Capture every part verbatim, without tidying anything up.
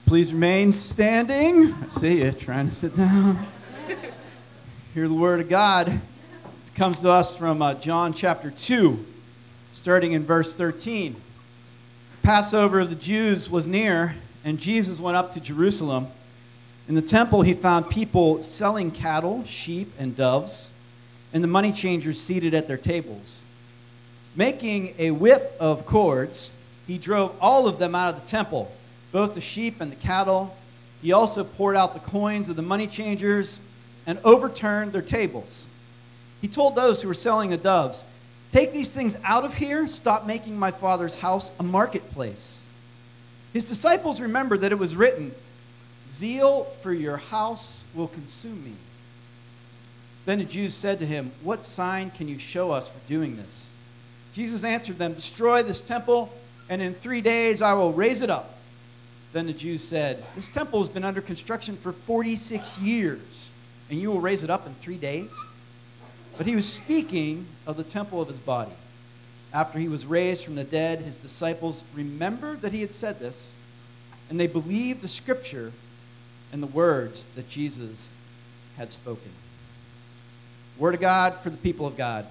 Please remain standing. I see you trying to sit down. Hear the word of God. This comes to us from uh, John chapter two, starting in verse thirteen. Passover of the Jews was near, and Jesus went up to Jerusalem. In the temple, he found people selling cattle, sheep, and doves, and the money changers seated at their tables. Making a whip of cords, he drove all of them out of the temple, both the sheep and the cattle. He also poured out the coins of the money changers and overturned their tables. He told those who were selling the doves, "Take these things out of here. Stop making my Father's house a marketplace." His disciples remembered that it was written, "Zeal for your house will consume me." Then the Jews said to him, "What sign can you show us for doing this?" Jesus answered them, "Destroy this temple, and in three days I will raise it up." Then the Jews said, "This temple has been under construction for forty-six years, and you will raise it up in three days?" But he was speaking of the temple of his body. After he was raised from the dead, his disciples remembered that he had said this, and they believed the scripture and the words that Jesus had spoken. Word of God for the people of God.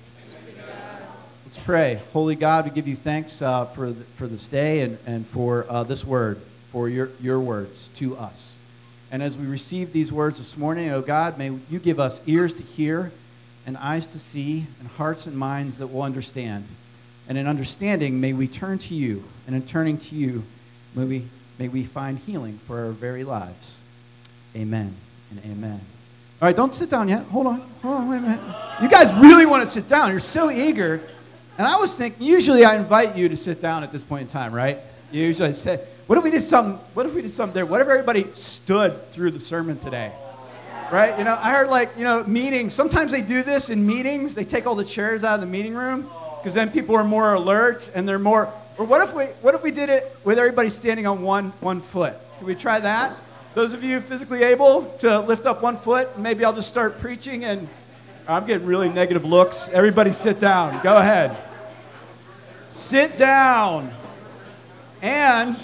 Let's pray. Holy God, we give you thanks uh, for, the, for this day and, and for uh, this word, for your, your words to us. And as we receive these words this morning, oh God, may you give us ears to hear and eyes to see and hearts and minds that will understand. And in understanding, may we turn to you. And in turning to you, may we, may we find healing for our very lives. Amen and amen. All right, don't sit down yet. Hold on. Hold on, wait a minute. You guys really want to sit down. You're so eager. And I was thinking, usually I invite you to sit down at this point in time, right? Usually I say, what if we did something, what if we did something there? What if everybody stood through the sermon today? Right? You know, I heard like, you know, meetings, sometimes they do this in meetings. They take all the chairs out of the meeting room because then people are more alert and they're more, or what if we, what if we did it with everybody standing on one, one foot? Can we try that? Those of you physically able to lift up one foot, maybe I'll just start preaching and I'm getting really negative looks. Everybody sit down. Go ahead. Sit down. And,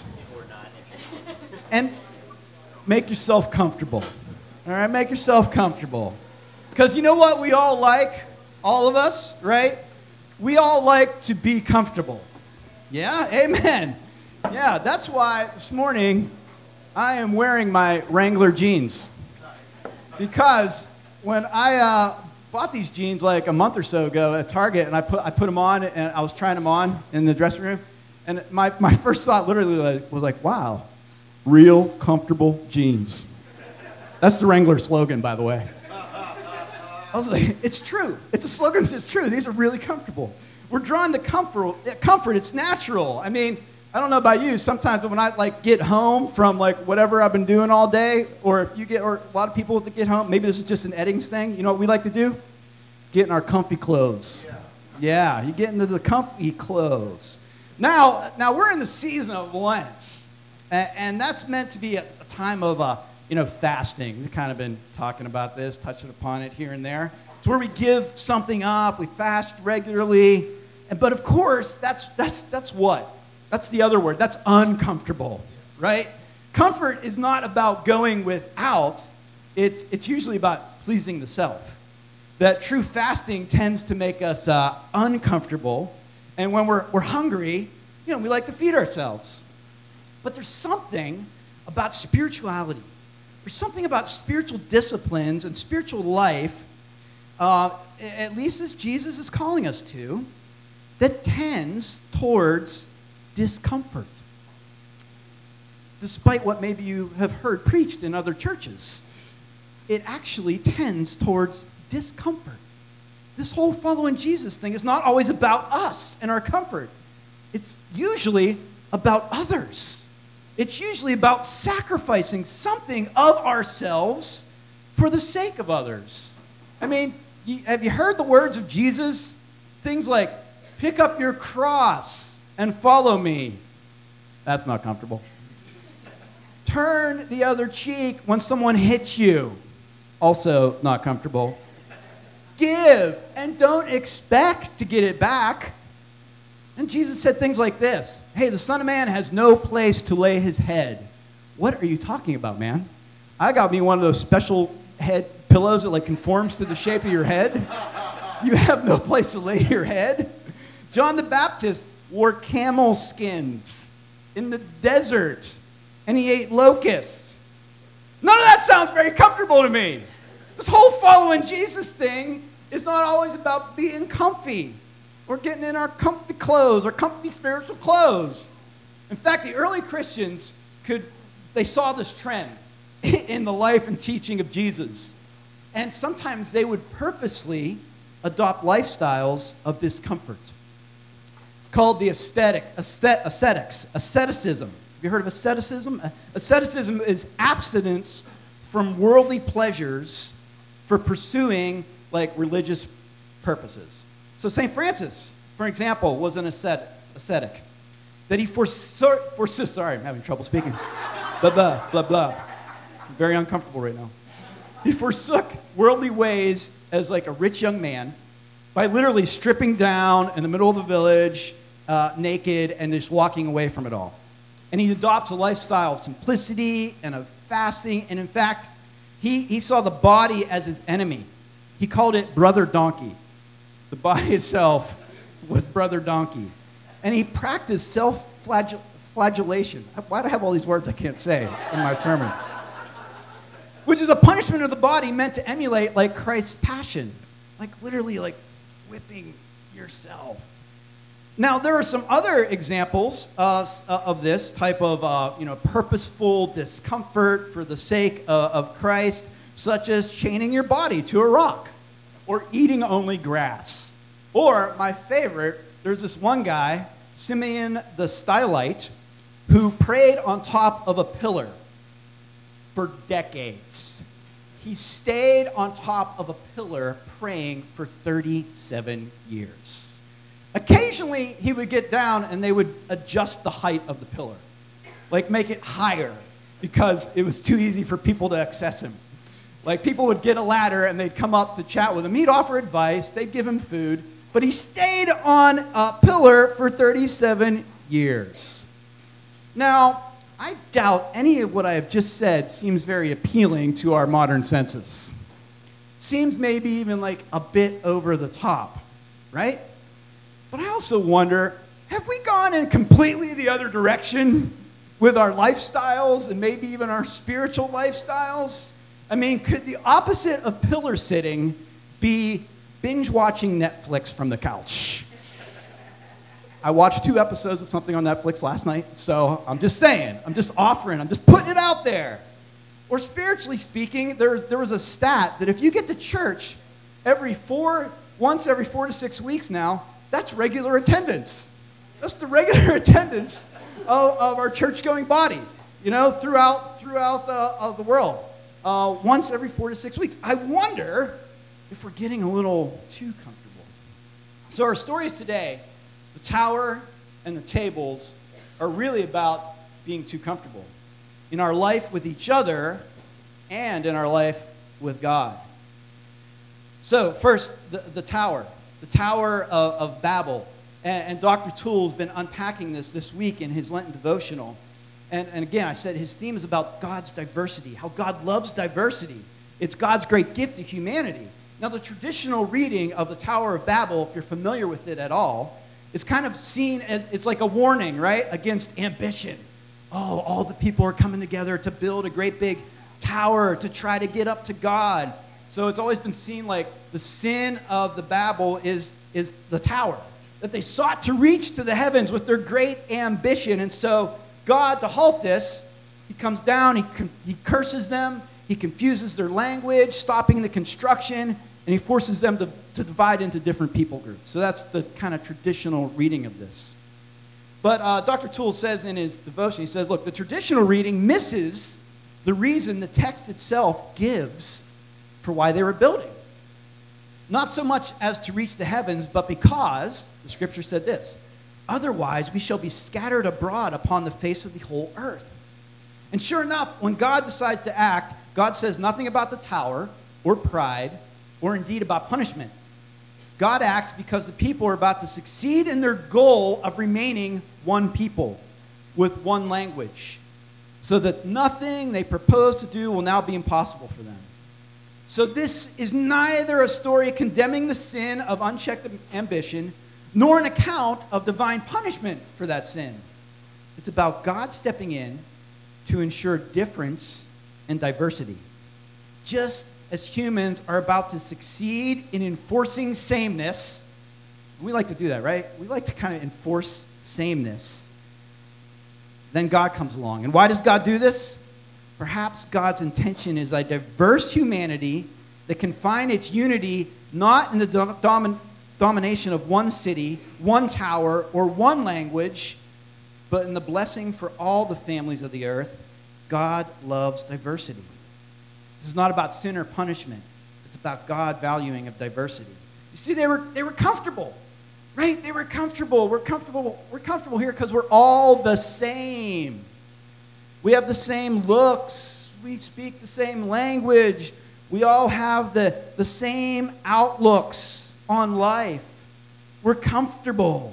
and make yourself comfortable. All right, make yourself comfortable. Because you know what we all like? All of us, right? We all like to be comfortable. Yeah? Amen. Yeah, that's why this morning I am wearing my Wrangler jeans. Because when I uh, bought these jeans like a month or so ago at Target, and I put I put them on, and I was trying them on in the dressing room, and my, my first thought literally was like, wow, real comfortable jeans. That's the Wrangler slogan, by the way. I was like, it's true. It's a slogan. It's true. These are really comfortable. We're drawn to comfort. Comfort. It's natural. I mean, I don't know about you. Sometimes when I like get home from like whatever I've been doing all day, or if you get, or a lot of people that get home, maybe this is just an Eddings thing. You know what we like to do? Get in our comfy clothes. Yeah, yeah you get into the comfy clothes. Now, now we're in the season of Lent, and, and that's meant to be a, a time of uh, you know fasting. We've kind of been talking about this, touching upon it here and there. It's where we give something up. We fast regularly, and but of course, that's that's that's what. That's the other word. That's uncomfortable, right? Comfort is not about going without. It's, it's usually about pleasing the self. That true fasting tends to make us uh, uncomfortable. And when we're, we're hungry, you know, we like to feed ourselves. But there's something about spirituality. There's something about spiritual disciplines and spiritual life, uh, at least as Jesus is calling us to, that tends towards discomfort, despite what maybe you have heard preached in other churches. It actually tends towards discomfort. This whole following Jesus thing is not always about us and our comfort. It's usually about others. It's usually about sacrificing something of ourselves for the sake of others. I mean, have you heard the words of Jesus? Things like, pick up your cross and follow me. That's not comfortable. Turn the other cheek when someone hits you. Also not comfortable. Give and don't expect to get it back. And Jesus said things like this. Hey, the Son of Man has no place to lay his head. what are you talking about, man? I got me one of those special head pillows that like conforms to the shape of your head. You have no place to lay your head. John the Baptist wore camel skins in the desert, and he ate locusts. None of that sounds very comfortable to me. This whole following Jesus thing is not always about being comfy or getting in our comfy clothes or comfy spiritual clothes. In fact, the early Christians could, they saw this trend in the life and teaching of Jesus. And sometimes they would purposely adopt lifestyles of discomfort. It's called the aesthetic, aesthet, ascetics, asceticism. Have you heard of asceticism? Asceticism is abstinence from worldly pleasures for pursuing like religious purposes. So Saint Francis, for example, was an ascetic, ascetic. That he forsook, forsook, sorry, I'm having trouble speaking. Blah, blah, blah, blah. I'm very uncomfortable right now. He forsook worldly ways as like a rich young man by literally stripping down in the middle of the village, uh, naked, and just walking away from it all. And he adopts a lifestyle of simplicity and of fasting. And in fact, he, he saw the body as his enemy. He called it brother donkey. The body itself was brother donkey. And he practiced self-flagellation. Why do I have all these words I can't say in my sermon? Which is a punishment of the body meant to emulate like Christ's passion. Like literally like whipping yourself. Now, there are some other examples uh, of this type of uh, you know, purposeful discomfort for the sake uh, of Christ, such as chaining your body to a rock or eating only grass. Or, my favorite, there's this one guy, Simeon the Stylite, who prayed on top of a pillar for decades. He stayed on top of a pillar praying for thirty-seven years. Occasionally, he would get down and they would adjust the height of the pillar, like make it higher because it was too easy for people to access him. Like people would get a ladder and they'd come up to chat with him. He'd offer advice, they'd give him food, but he stayed on a pillar for thirty-seven years. Now, I doubt any of what I have just said seems very appealing to our modern senses. It seems maybe even like a bit over the top, right? But I also wonder, have we gone in completely the other direction with our lifestyles and maybe even our spiritual lifestyles? I mean, could the opposite of pillar sitting be binge watching Netflix from the couch? I watched two episodes of something on Netflix last night, so I'm just saying, I'm just offering, I'm just putting it out there. Or spiritually speaking, there, there was a stat that if you get to church every four, once every four to six weeks now, that's regular attendance. That's the regular attendance of, of our church-going body, you know, throughout throughout uh, of the world, uh, once every four to six weeks. I wonder if we're getting a little too comfortable. So our stories today, the tower and the tables, are really about being too comfortable in our life with each other and in our life with God. So first, the, the tower. The Tower of, of Babel. And, and Doctor Toole's been unpacking this this week in his Lenten devotional. And, and again, I said his theme is about God's diversity, how God loves diversity. It's God's great gift to humanity. Now, the traditional reading of the Tower of Babel, if you're familiar with it at all, is kind of seen as, it's like a warning, right, against ambition. Oh, all the people are coming together to build a great big tower to try to get up to God. So it's always been seen like the sin of the Babel is, is the tower, that they sought to reach to the heavens with their great ambition. And so God, to halt this, he comes down, he, he curses them, he confuses their language, stopping the construction, and he forces them to, to divide into different people groups. So that's the kind of traditional reading of this. But uh, Doctor Toole says in his devotion, he says, look, the traditional reading misses the reason the text itself gives for why they were building. Not so much as to reach the heavens, but because, the scripture said this, otherwise we shall be scattered abroad upon the face of the whole earth. And sure enough, when God decides to act, God says nothing about the tower or pride or indeed about punishment. God acts because the people are about to succeed in their goal of remaining one people with one language. so that nothing they propose to do will now be impossible for them. So this is neither a story condemning the sin of unchecked ambition, nor an account of divine punishment for that sin. It's about God stepping in to ensure difference and diversity. Just as humans are about to succeed in enforcing sameness, we like to do that, right? We like to kind of enforce sameness. Then God comes along. And why does God do this? Perhaps God's intention is a diverse humanity that can find its unity not in the dom- domination of one city, one tower, or one language, but in the blessing for all the families of the earth. God loves diversity. This is not about sin or punishment. It's about God valuing of diversity. You see, they were, they were comfortable, right? They were comfortable. We're comfortable. We're comfortable here because we're all the same. We have the same looks. We speak the same language. We all have the, the same outlooks on life. We're comfortable.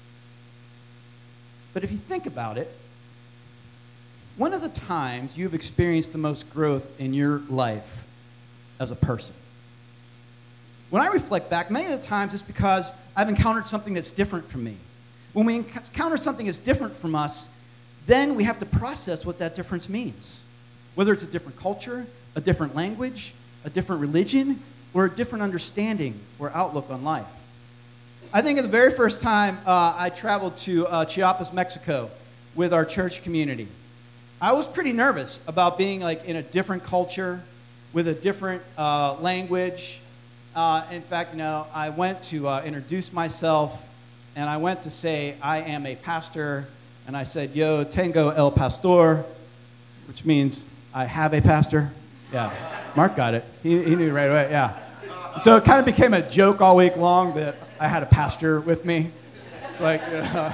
But if you think about it, when are the times you've experienced the most growth in your life as a person? When I reflect back, many of the times it's because I've encountered something that's different from me. When we encounter something that's different from us, then we have to process what that difference means. Whether it's a different culture, a different language, a different religion, or a different understanding or outlook on life. I think of the very first time uh, I traveled to uh, Chiapas, Mexico with our church community. I was pretty nervous about being like in a different culture with a different uh, language. Uh, in fact, you know, I went to uh, introduce myself, and I went to say I am a pastor. And I said, yo, tengo el pastor, which means I have a pastor. Yeah, Mark got it. He, he knew right away, yeah. So it kind of became a joke all week long that I had a pastor with me. It's like, you know.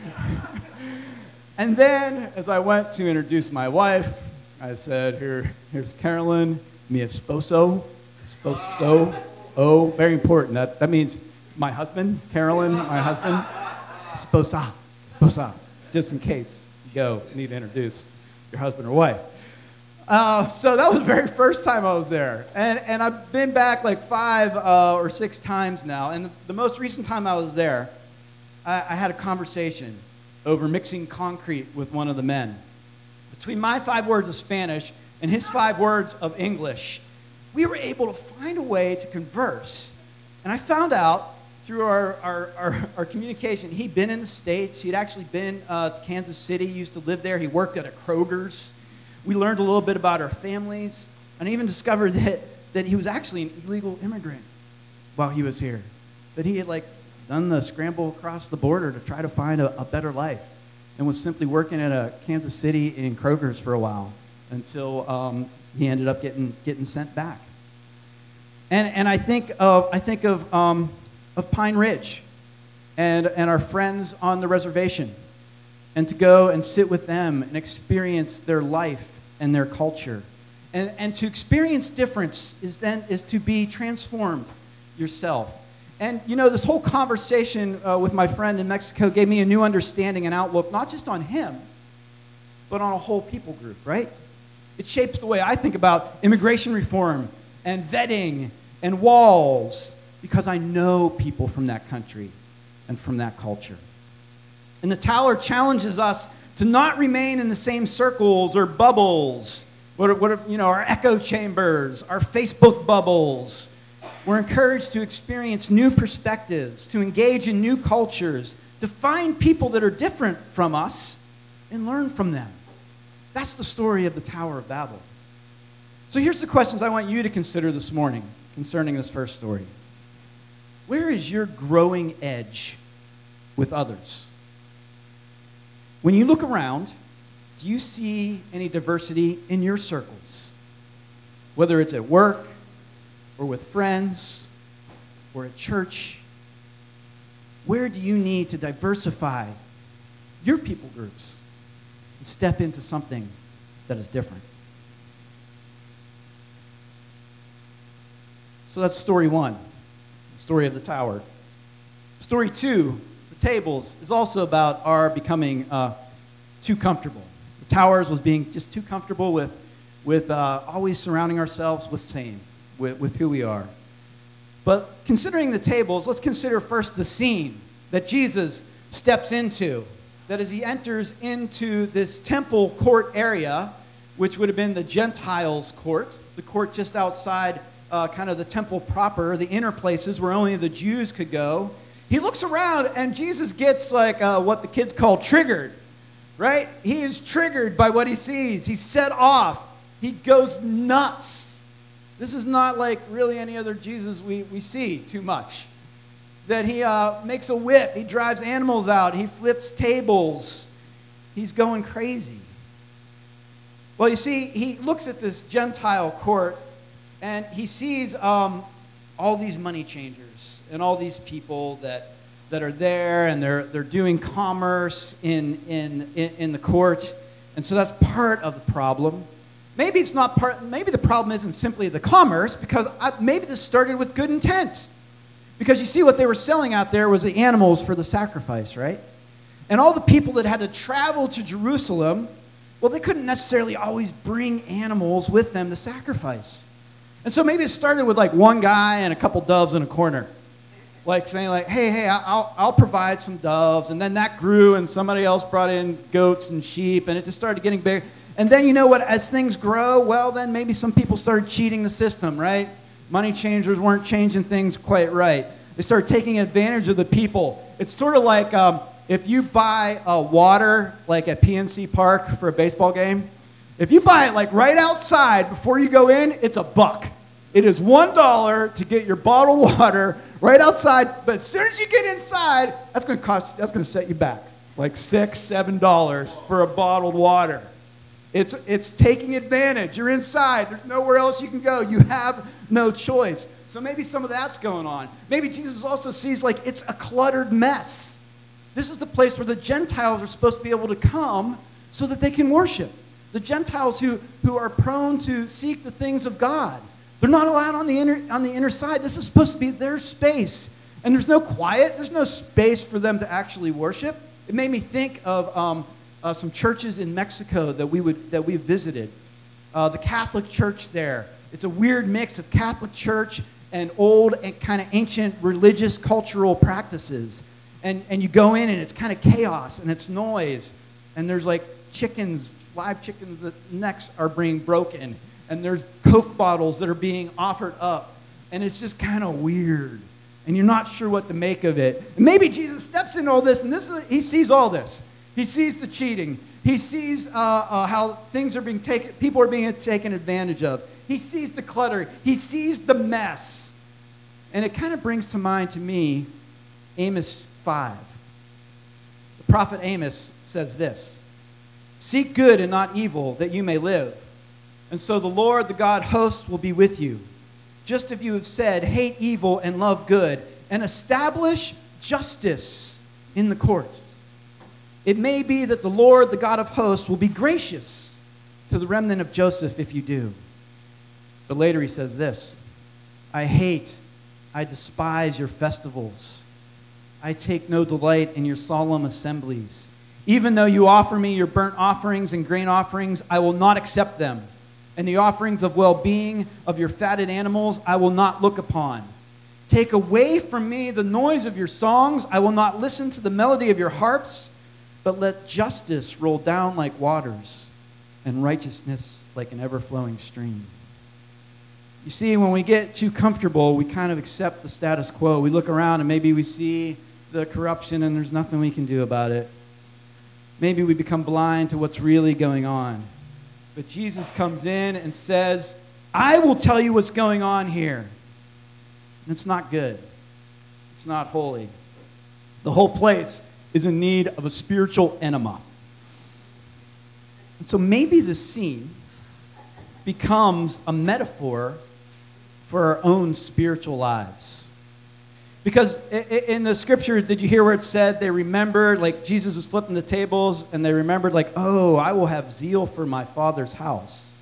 And then as I went to introduce my wife, I said, Here, here's Carolyn, mi esposo. Esposo, oh, very important. That, that means my husband, Carolyn, my husband. Esposa, esposa. Just in case you go need to introduce your husband or wife. Uh, so that was the very first time I was there. And, and I've been back like five uh, or six times now. And the, the most recent time I was there, I, I had a conversation over mixing concrete with one of the men. Between my five words of Spanish and his five words of English, we were able to find a way to converse. And I found out through our, our, our, our communication, he'd been in the States. He'd actually been uh, to Kansas City, used to live there. He worked at a Kroger's. We learned a little bit about our families, and I even discovered that, that he was actually an illegal immigrant while he was here. That he had like done the scramble across the border to try to find a, a better life, and was simply working at a Kansas City in Kroger's for a while until um, he ended up getting getting sent back. And and I think of I think of um, of Pine Ridge, and and our friends on the reservation, and to go and sit with them and experience their life and their culture, and and to experience difference is then is to be transformed yourself. And you know, this whole conversation uh, with my friend in Mexico gave me a new understanding and outlook, not just on him, but on a whole people group. Right? It shapes the way I think about immigration reform and vetting and walls, because I know people from that country and from that culture. And the Tower challenges us to not remain in the same circles or bubbles, what are, what are, you know, our echo chambers, our Facebook bubbles. We're encouraged to experience new perspectives, to engage in new cultures, to find people that are different from us and learn from them. That's the story of the Tower of Babel. So here's the questions I want you to consider this morning concerning this first story. Where is your growing edge with others? When you look around, do you see any diversity in your circles? Whether it's at work, or with friends, or at church, where do you need to diversify your people groups and step into something that is different? So that's story one, the story of the tower. Story two, the tables, is also about our becoming uh, too comfortable. The Towers was being just too comfortable with, with uh, always surrounding ourselves with same, with, with who we are. But considering the tables, let's consider first the scene that Jesus steps into. That as he enters into this temple court area, which would have been the Gentiles' court, the court just outside uh, kind of the temple proper, the inner places where only the Jews could go. He looks around and Jesus gets like uh, what the kids call triggered, right? He is triggered by what he sees. He's set off. He goes nuts. This is not like really any other Jesus we, we see too much. That he uh, makes a whip. He drives animals out. He flips tables. He's going crazy. Well, you see, he looks at this Gentile court and he sees um, all these money changers and all these people that that are there, and they're they're doing commerce in in in, in the court, and so that's part of the problem. Maybe it's not part. Maybe the problem isn't simply the commerce, because I, maybe this started with good intent, because you see what they were selling out there was the animals for the sacrifice, right? And all the people that had to travel to Jerusalem, well, they couldn't necessarily always bring animals with them to sacrifice. And so maybe it started with like one guy and a couple doves in a corner. Like saying like, hey, hey, I'll, I'll provide some doves. And then that grew and somebody else brought in goats and sheep, and it just started getting bigger. And then you know what, as things grow, well, then maybe some people started cheating the system, right? Money changers weren't changing things quite right. They started taking advantage of the people. It's sort of like um, if you buy uh, water like at P N C Park for a baseball game, if you buy it like right outside before you go in, it's a buck. It is one dollar to get your bottled water right outside, but as soon as you get inside, that's going to cost. That's going to set you back like six, seven dollars for a bottled water. It's it's taking advantage. You're inside. There's nowhere else you can go. You have no choice. So maybe some of that's going on. Maybe Jesus also sees like it's a cluttered mess. This is the place where the Gentiles are supposed to be able to come so that they can worship. The Gentiles who, who are prone to seek the things of God. They're not allowed on the inner on the inner side. This is supposed to be their space. And there's no quiet. There's no space for them to actually worship. It made me think of um, uh, some churches in Mexico that we would that we visited. Uh, the Catholic Church there. It's a weird mix of Catholic Church and old and kind of ancient religious cultural practices. And and you go in and it's kind of chaos and it's noise. And there's like chickens, live chickens that necks are being broken. And there's Coke bottles that are being offered up. And it's just kind of weird. And you're not sure what to make of it. And maybe Jesus steps into all this, and this is, he sees all this. He sees the cheating. He sees uh, uh, how things are being taken, people are being taken advantage of. He sees the clutter. He sees the mess. And it kind of brings to mind to me Amos five. The prophet Amos says this: "Seek good and not evil, that you may live. And so the Lord, the God hosts, will be with you. Just as you have said, hate evil and love good, and establish justice in the court. It may be that the Lord, the God of hosts, will be gracious to the remnant of Joseph if you do." But later he says this: "I hate, I despise your festivals. I take no delight in your solemn assemblies. Even though you offer me your burnt offerings and grain offerings, I will not accept them. And the offerings of well-being of your fatted animals I will not look upon. Take away from me the noise of your songs. I will not listen to the melody of your harps, but let justice roll down like waters and righteousness like an ever-flowing stream." You see, when we get too comfortable, we kind of accept the status quo. We look around and maybe we see the corruption and there's nothing we can do about it. Maybe we become blind to what's really going on. But Jesus comes in and says, "I will tell you what's going on here." And it's not good. It's not holy. The whole place is in need of a spiritual enema. And so maybe this scene becomes a metaphor for our own spiritual lives. Because in the scripture, did you hear where it said they remembered, like Jesus was flipping the tables, and they remembered like, oh, I will have zeal for my Father's house.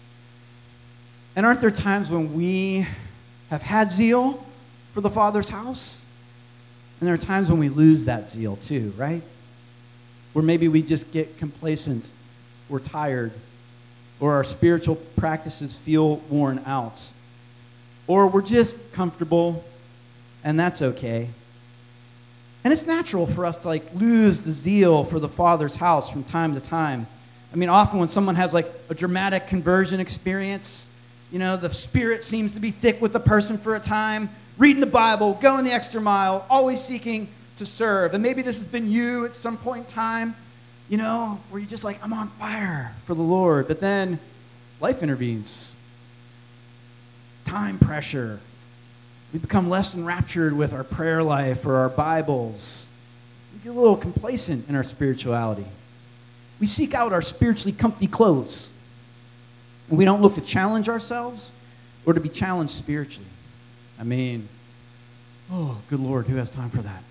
And aren't there times when we have had zeal for the Father's house? And there are times when we lose that zeal too, right? Where maybe we just get complacent we're tired, or our spiritual practices feel worn out, or we're just comfortable, and that's okay. And it's natural for us to like lose the zeal for the Father's house from time to time. I mean, often when someone has like a dramatic conversion experience, you know, the Spirit seems to be thick with the person for a time, reading the Bible, going the extra mile, always seeking to serve. And maybe this has been you at some point in time, you know, where you're just like, I'm on fire for the Lord. But then life intervenes. Time pressure. We become less enraptured with our prayer life or our Bibles. We get a little complacent in our spirituality. We seek out our spiritually comfy clothes. And we don't look to challenge ourselves or to be challenged spiritually. I mean, oh, good Lord, who has time for that?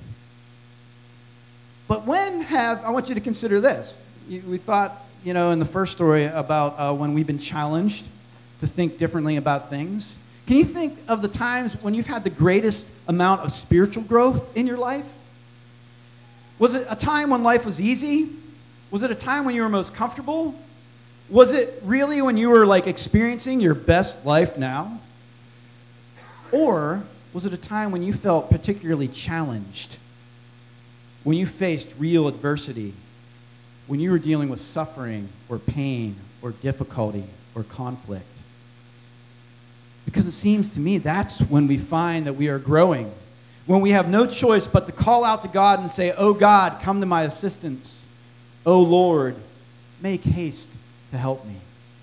But when have, I want you to consider this. We thought, you know, in the first story about uh, when we've been challenged to think differently about things. Can you think of the times when you've had the greatest amount of spiritual growth in your life? Was it a time when life was easy? Was it a time when you were most comfortable? Was it really when you were like experiencing your best life now? Or was it a time when you felt particularly challenged? When you faced real adversity? When you were dealing with suffering or pain or difficulty or conflict? Because it seems to me that's when we find that we are growing. When we have no choice but to call out to God and say, oh God, come to my assistance. Oh Lord, make haste to help me.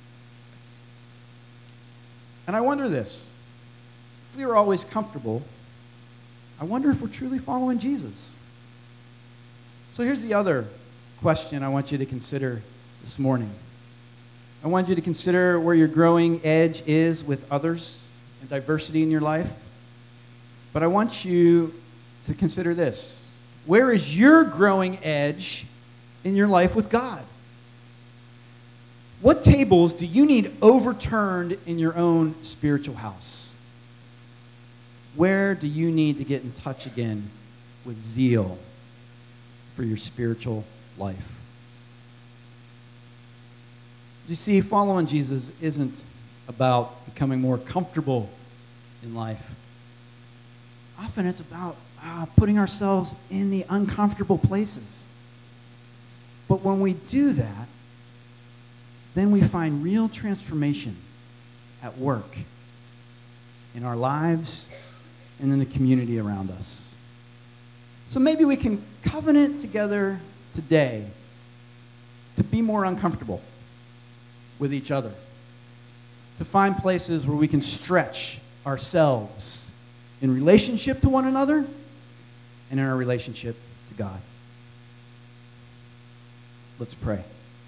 And I wonder this. If we are always comfortable, I wonder if we're truly following Jesus. So here's the other question I want you to consider this morning. I want you to consider where your growing edge is with others and diversity in your life. But I want you to consider this. Where is your growing edge in your life with God? What tables do you need overturned in your own spiritual house? Where do you need to get in touch again with zeal for your spiritual life? You see, following Jesus isn't about becoming more comfortable in life. Often it's about uh, putting ourselves in the uncomfortable places. But when we do that, then we find real transformation at work, in our lives, and in the community around us. So maybe we can covenant together today to be more uncomfortable with each other, to find places where we can stretch ourselves in relationship to one another and in our relationship to God. Let's pray.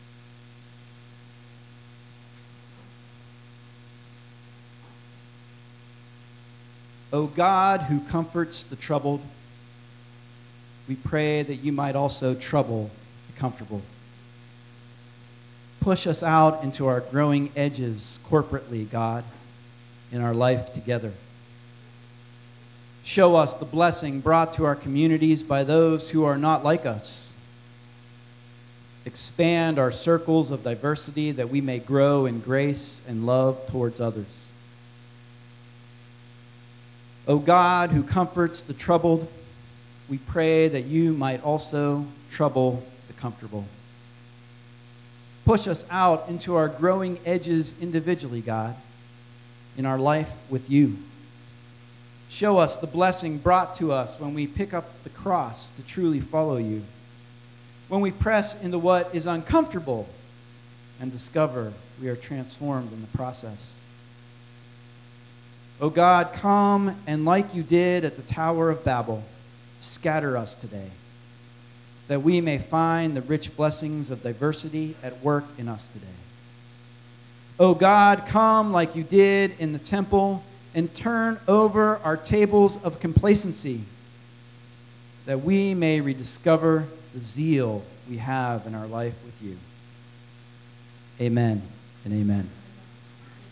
O God, who comforts the troubled, we pray that you might also trouble the comfortable. Push us out into our growing edges corporately, God, in our life together. Show us the blessing brought to our communities by those who are not like us. Expand our circles of diversity that we may grow in grace and love towards others. O God, who comforts the troubled, we pray that you might also trouble the comfortable. Push us out into our growing edges individually, God, in our life with you. Show us the blessing brought to us when we pick up the cross to truly follow you. When we press into what is uncomfortable and discover we are transformed in the process. O God, come and like you did at the Tower of Babel, scatter us today, that we may find the rich blessings of diversity at work in us today. O God, come like you did in the temple and turn over our tables of complacency, that we may rediscover the zeal we have in our life with you. Amen and amen.